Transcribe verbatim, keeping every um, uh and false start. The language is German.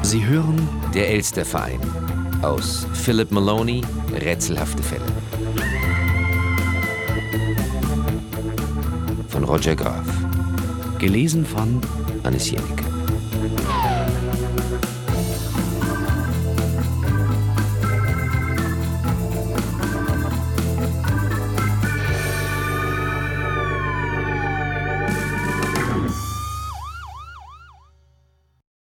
Sie hören Der Elsterverein aus Philip Maloney, Rätselhafte Fälle. Von Roger Graf. gelesen von Hannes Jennecke.